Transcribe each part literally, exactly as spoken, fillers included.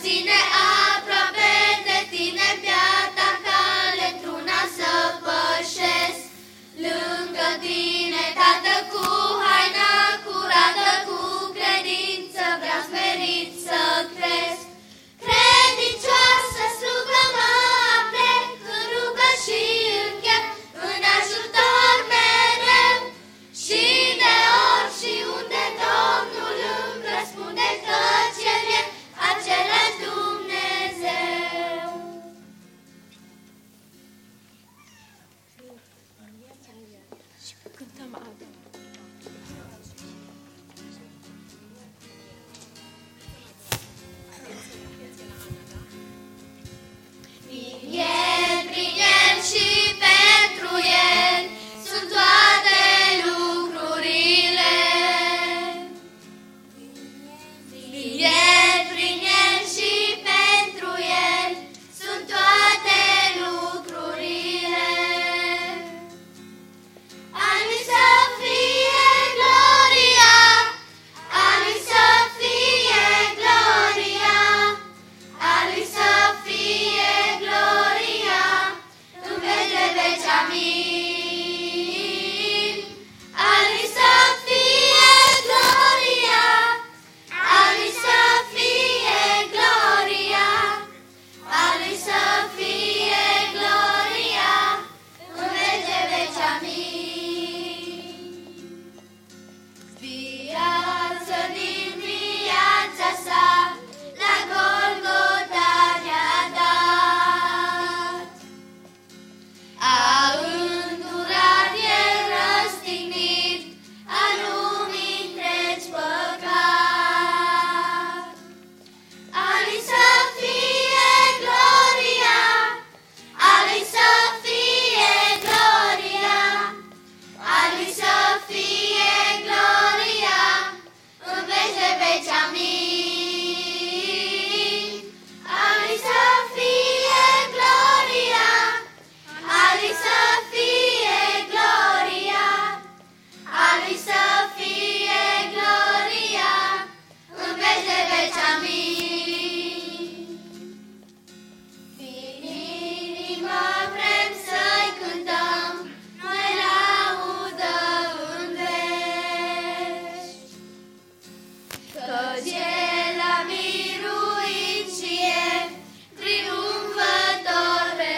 ține aproape de tine piata cale, într-una să pășesc lângă tine, Tată, cu haină curată, cu credință, vreau smerit să cresc. Credincioasă slugă mă aplec, în rugă și în chef, în ajutor mereu. Și de ori și unde Domnul îmi răspunde, căci El e același Dumnezeu. Cântăm altă. El, prin El și pentru El sunt toate lucrurile. Prin El, prin El și pentru El sunt toate lucrurile. A Lui să fie gloria, a Lui să fie gloria, a Lui să fie gloria, în veci de veci, amin. A Lui să fie gloria, a Lui să fie gloria, a Lui să fie gloria, în veci de veci, amin. Viață din viața sa, la Golgota ne-a dat. A îndurat El răstignit a lumii întregi păcat. A Lui să fie gloria, a Lui să fie gloria, a Lui să fie gloria, în veci de veci, amin. A Lui să fie gloria, a Lui să fie gloria, a Lui să fie gloria, în veci de veci, amin. Din inimă vrem să-i cântăm, noi laudă în veci. Căci El a miruit și e triumfător pe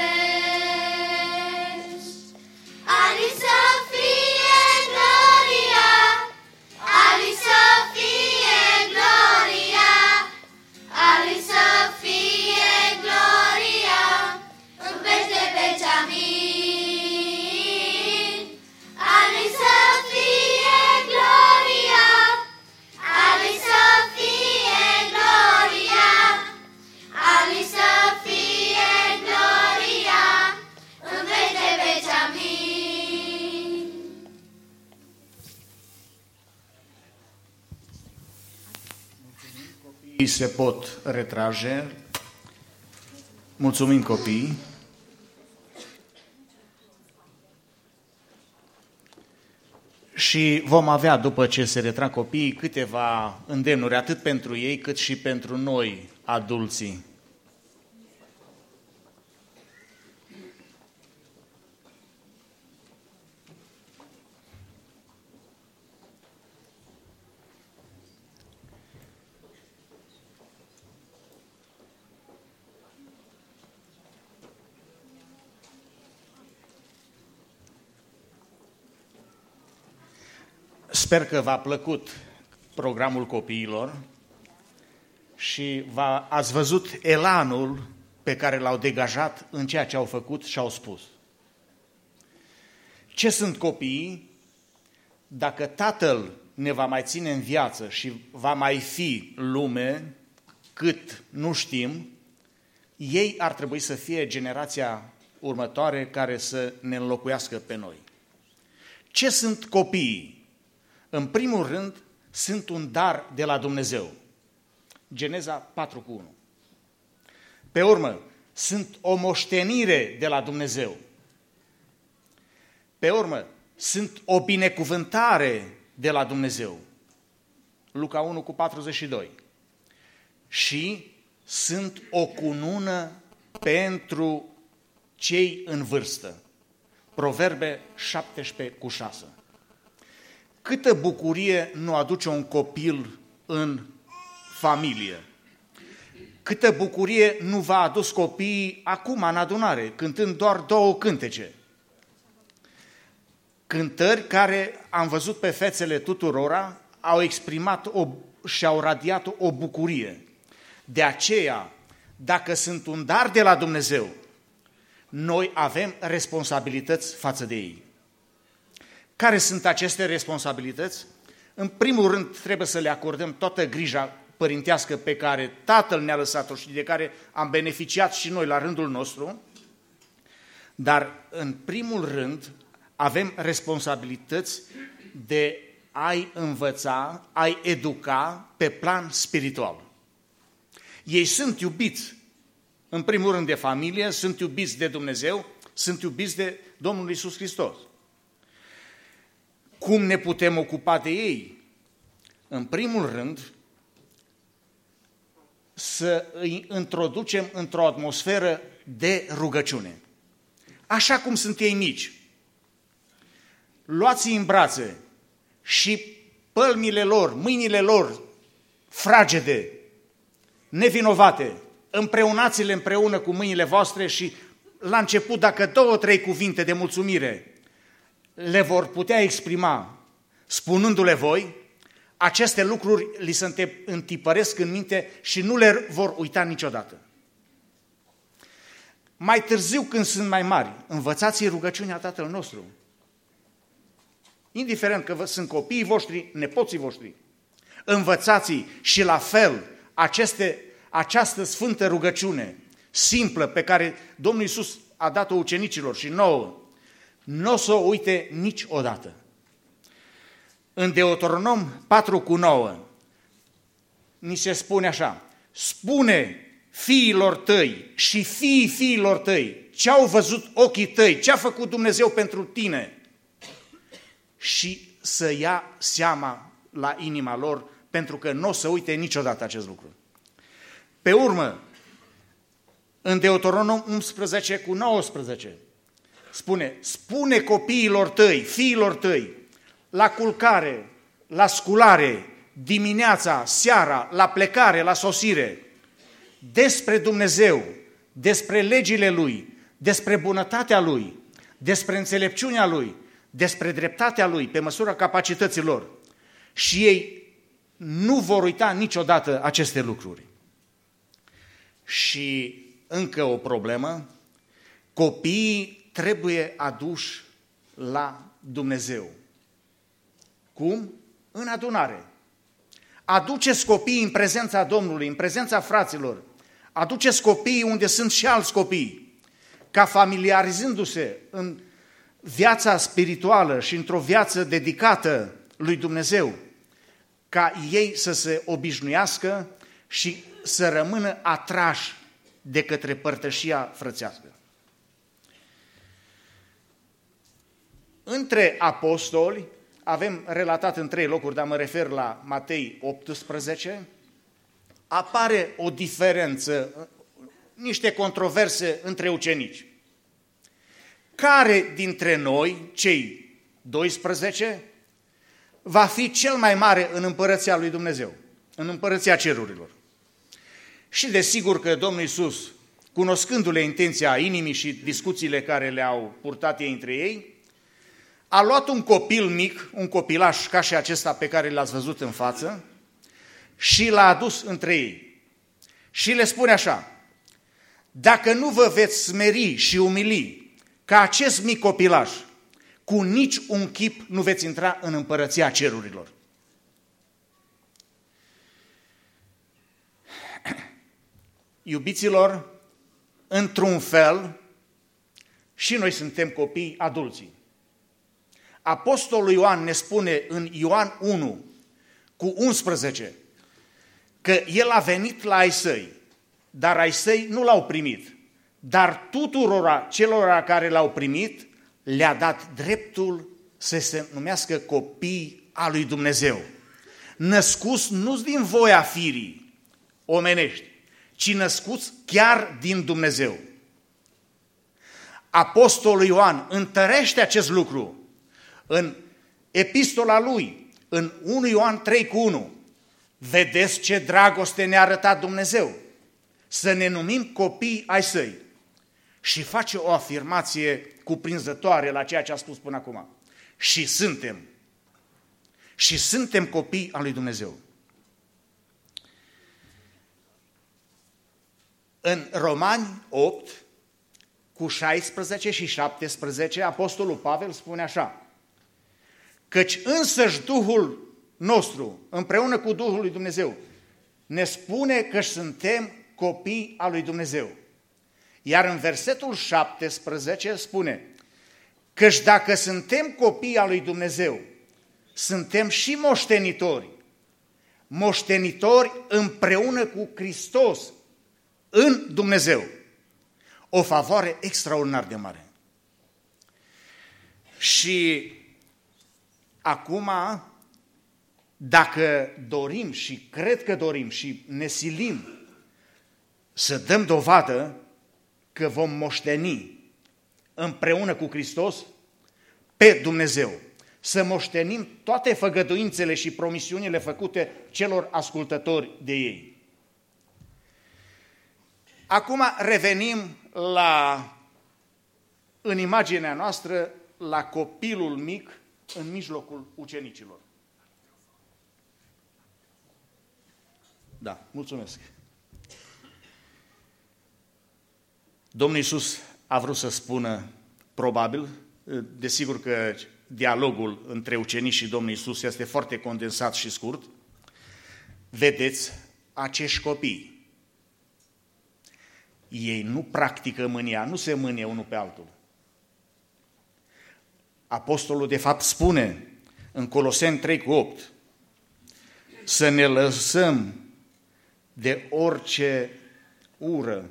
veci. A Lui să fie gloria, a Lui să fie gloria, a Lui să fie gloria, în veci de veci, amin. A Lui să fie gloria, a Lui să fie gloria, a Lui să fie gloria, în veci de veci, amin. Copiii se pot retrage. Mulțumim, copii. Și vom avea, după ce se retrag copiii, câteva îndemnuri, atât pentru ei, cât și pentru noi, adulții. Sper că v-a plăcut programul copiilor și v-a, ați văzut elanul pe care l-au degajat în ceea ce au făcut și au spus. Ce sunt copiii? Dacă Tatăl ne va mai ține în viață și va mai fi lume cât nu știm, ei ar trebui să fie generația următoare care să ne înlocuiască pe noi. Ce sunt copiii? În primul rând, sunt un dar de la Dumnezeu. Geneza patru cu unu. Pe urmă, sunt o moștenire de la Dumnezeu. Pe urmă, sunt o binecuvântare de la Dumnezeu. Luca unu cu patruzeci și doi. Și sunt o cunună pentru cei în vârstă. Proverbe șaptesprezece cu șase. Câtă bucurie nu aduce un copil în familie? Câtă bucurie nu v-a adus copiii acum în adunare, cântând doar două cântece? Cântări care, am văzut pe fețele tuturora, au exprimat o, și au radiat o bucurie. De aceea, dacă sunt un dar de la Dumnezeu, noi avem responsabilități față de ei. Care sunt aceste responsabilități? În primul rând, trebuie să le acordăm toată grija părintească pe care Tatăl ne-a lăsat-o și de care am beneficiat și noi la rândul nostru, dar în primul rând avem responsabilități de a-i învăța, a-i educa pe plan spiritual. Ei sunt iubiți, în primul rând de familie, sunt iubiți de Dumnezeu, sunt iubiți de Domnul Iisus Hristos. Cum ne putem ocupa de ei? În primul rând, să îi introducem într-o atmosferă de rugăciune. Așa cum sunt ei mici. Luați-i în brațe și pălmile lor, mâinile lor fragede, nevinovate, împreunați-le împreună cu mâinile voastre și la început, dacă două, trei cuvinte de mulțumire le vor putea exprima spunându-le voi, aceste lucruri li se întipăresc în minte și nu le vor uita niciodată. Mai târziu, când sunt mai mari, învățați-i rugăciunea Tatăl nostru. Indiferent că sunt copiii voștri, nepoții voștri, învățați-i și la fel aceste, această sfântă rugăciune simplă pe care Domnul Iisus a dat-o ucenicilor și nouă, nu o să o uite niciodată. În Deuteronom patru cu nouă ni se spune așa: spune fiilor tăi și fiii fiilor tăi ce au văzut ochii tăi, ce a făcut Dumnezeu pentru tine, și să ia seama la inima lor, pentru că nu o să uite niciodată acest lucru. Pe urmă, în Deuteronom unsprezece cu nouăsprezece spune: spune copiilor tăi, fiilor tăi, la culcare, la sculare, dimineața, seara, la plecare, la sosire, despre Dumnezeu, despre legile Lui, despre bunătatea Lui, despre înțelepciunea Lui, despre dreptatea Lui, pe măsura capacităților. Și ei nu vor uita niciodată aceste lucruri. Și încă o problemă: copiii trebuie aduși la Dumnezeu. Cum? În adunare. Aduceți copiii în prezența Domnului, în prezența fraților. Aduceți copiii unde sunt și alți copii, ca familiarizându-se în viața spirituală și într-o viață dedicată lui Dumnezeu, ca ei să se obișnuiască și să rămână atrași de către părtășia frățească. Între apostoli avem relatat în trei locuri, dar mă refer la Matei optsprezece, apare o diferență, niște controverse între ucenici. Care dintre noi, cei doisprezece, va fi cel mai mare în împărăția lui Dumnezeu, în împărăția cerurilor? Și desigur că Domnul Iisus, cunoscându-le intenția inimii și discuțiile care le-au purtat ei între ei, a luat un copil mic, un copilaș ca și acesta pe care l-ați văzut în față, și l-a adus între ei. Și le spune așa: dacă nu vă veți smeri și umili ca acest mic copilaș, cu nici un chip nu veți intra în împărăția cerurilor. Iubiților, într-un fel, și noi suntem copii adulții. Apostolul Ioan ne spune în Ioan unu cu unsprezece că el a venit la ai săi, dar ai săi nu l-au primit. Dar tuturora celor care l-au primit le-a dat dreptul să se numească copii al lui Dumnezeu, născuți nu din voia firii omenești, ci născuți chiar din Dumnezeu. Apostolul Ioan întărește acest lucru în epistola lui, în unu Ioan trei cu unu. Vedeți ce dragoste ne-a arătat Dumnezeu, să ne numim copii ai săi. Și face o afirmație cuprinzătoare la ceea ce a spus până acum. Și suntem. Și suntem copii al lui Dumnezeu. În Romani opt, cu șaisprezece și șaptesprezece, Apostolul Pavel spune așa: căci însăși Duhul nostru, împreună cu Duhul lui Dumnezeu, ne spune că suntem copii al lui Dumnezeu. Iar în versetul șaptesprezece spune: căci dacă suntem copii al lui Dumnezeu, suntem și moștenitori, moștenitori împreună cu Hristos în Dumnezeu. O favoare extraordinar de mare. Și acum, dacă dorim și cred că dorim și ne silim să dăm dovadă că vom moșteni împreună cu Hristos pe Dumnezeu, să moștenim toate făgăduințele și promisiunile făcute celor ascultători de ei. Acum revenim la, în imaginea noastră, la copilul mic în mijlocul ucenicilor. Da, mulțumesc. Domnul Iisus a vrut să spună, probabil, desigur că dialogul între ucenici și Domnul Iisus este foarte condensat și scurt. Vedeți acești copii. Ei nu practică mânia, nu se mânie unul pe altul. Apostolul de fapt spune în Coloseni trei cu opt să ne lăsăm de orice ură,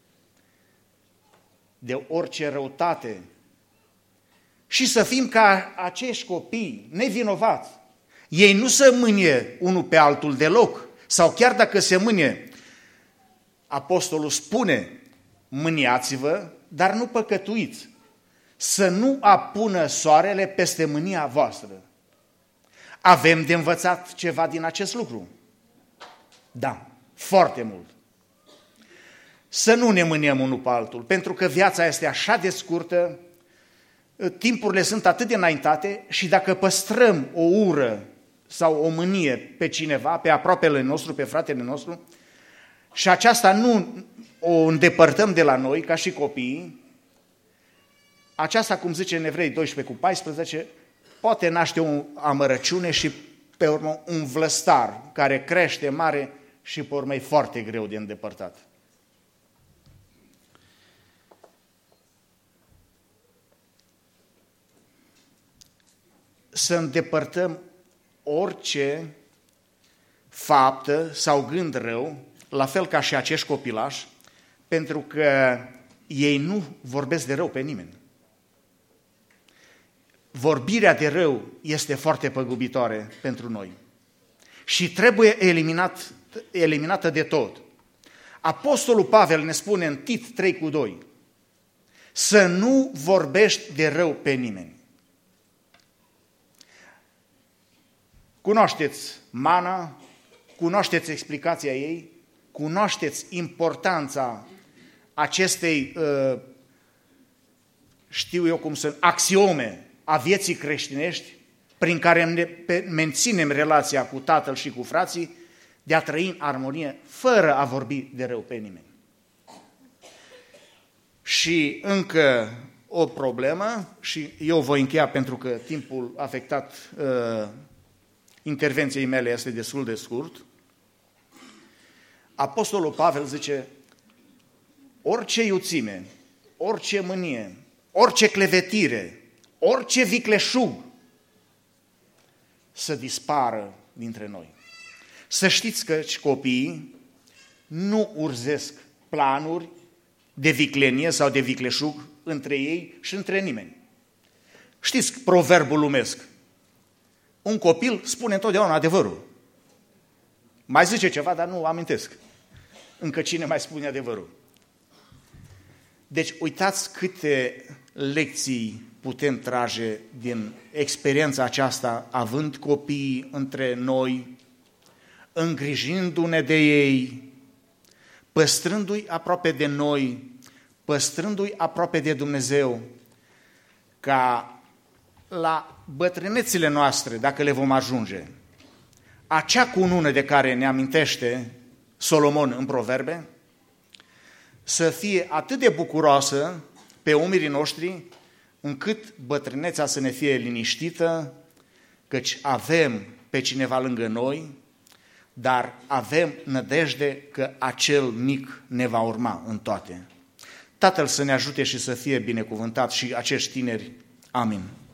de orice răutate și să fim ca acești copii nevinovați. Ei nu se mânie unul pe altul deloc, sau chiar dacă se mânie, Apostolul spune, mâniați-vă, dar nu păcătuiți, să nu apună soarele peste mânia voastră. Avem de învățat ceva din acest lucru? Da, foarte mult. Să nu ne mâniem unul pe altul, pentru că viața este așa de scurtă, timpurile sunt atât de înaintate și dacă păstrăm o ură sau o mânie pe cineva, pe aproapele nostru, pe fratele nostru, și aceasta nu o îndepărtăm de la noi, ca și copiii, aceasta, cum zice în Evrei doisprezece cu paisprezece, poate naște o amărăciune și pe urmă un vlăstar care crește mare și pe urmă e foarte greu de îndepărtat. Să îndepărtăm orice faptă sau gând rău, la fel ca și acești copilași, pentru că ei nu vorbesc de rău pe nimeni. Vorbirea de rău este foarte păgubitoare pentru noi și trebuie eliminat, eliminată de tot. Apostolul Pavel ne spune în Tit trei cu doi să nu vorbești de rău pe nimeni. Cunoașteți mana, cunoașteți explicația ei, cunoașteți importanța acestei, știu eu cum sunt, axiome a vieții creștinești, prin care ne menținem relația cu tatăl și cu frații, de a trăi în armonie, fără a vorbi de rău pe nimeni. Și încă o problemă, și eu voi încheia pentru că timpul afectat uh, intervenției mele este destul de scurt. Apostolul Pavel zice, orice iuțime, orice mânie, orice clevetire, orice vicleșug să dispară dintre noi. Să știți că copiii nu urzesc planuri de viclenie sau de vicleșug între ei și între nimeni. Știți proverbul lumesc. Un copil spune întotdeauna adevărul. Mai zice ceva, dar nu amintesc. încă cine mai spune adevărul. Deci uitați câte lecții putem trage din experiența aceasta, având copii între noi, îngrijindu-ne de ei, păstrându-i aproape de noi, păstrându-i aproape de Dumnezeu, ca la bătrânețile noastre, dacă le vom ajunge, acea cunună de care ne amintește Solomon în Proverbe, să fie atât de bucuroasă pe umerii noștri, încât bătrânețea să ne fie liniștită, căci avem pe cineva lângă noi, dar avem nădejde că acel mic ne va urma în toate. Tatăl să ne ajute și să fie binecuvântat și acești tineri. Amin.